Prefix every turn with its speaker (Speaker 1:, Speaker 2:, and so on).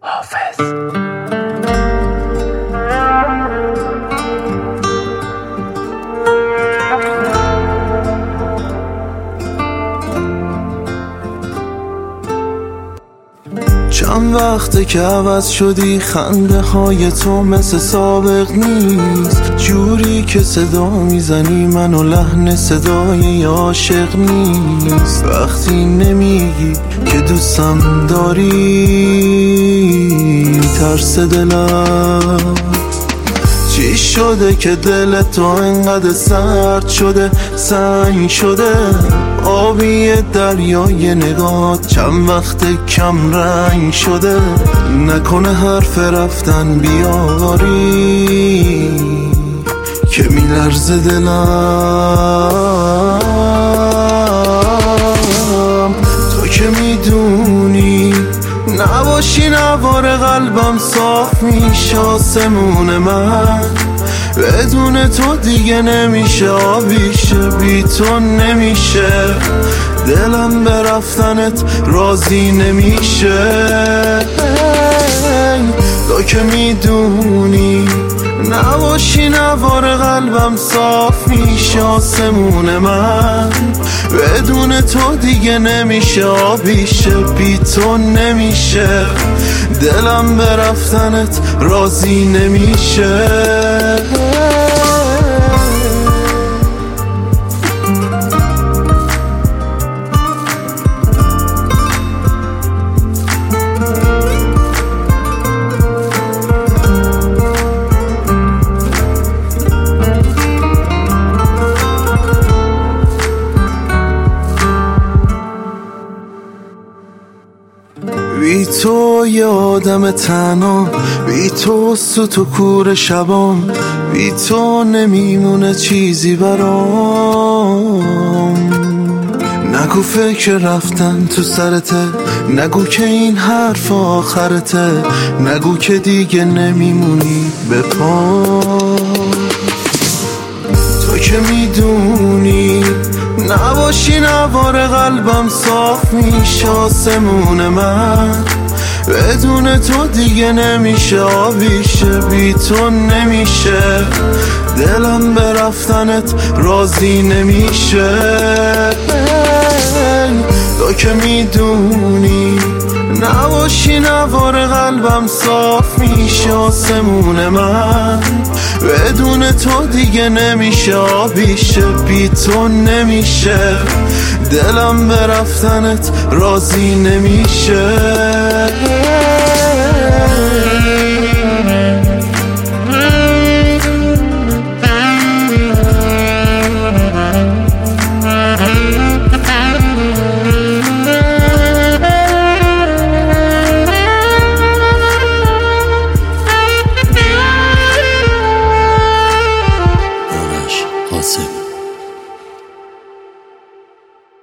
Speaker 1: حافظ.
Speaker 2: چند وقته که عوض شدی، خنده های تو مثل سابق نیست. جوری که صدا میزنی منو لحن صدای عاشق نیست. وقتی نمیگی که دوستم داری، ترس دلم چی شده که دل تو انقدر سرد شده، سنگ شده. آبی دریای نگات چند وقت کم رنگ شده. نکنه حرف رفتن بیاری که میلرزه دلم. تو که میدونی نباشی نوار قلبم صاف میشه آسمون من. بدون تو دیگه نمیشه آبیشه، بی تو نمیشه. دلم به رفتنت راضی نمیشه. تو که میدونی نباشی نوار قلبم صاف میشه آسمون من. بدون تو دیگه نمیشه آبیشه، بی تو نمیشه. دلم به رفتنت راضی نمیشه. بی تو یه آدم تنها، بی تو سوت و کور شبام. بی تو نمیمونه چیزی برام. نگو فکر رفتن تو سرته، نگو که این حرف آخرته. نگو که دیگه نمیمونی به پا. تو که میدونی نباشی نوار قلبم صاف میشه آسمون من. بدون تو دیگه نمیشه آبیشه، بی تو نمیشه. دلم به رفتنت راضی نمیشه. تو که میدونی نباشی نوار قلبم صاف میشه آسمون من. بدون تو دیگه نمیشه آبیشه، بی تو نمیشه. دلم به رفتنت راضی نمیشه.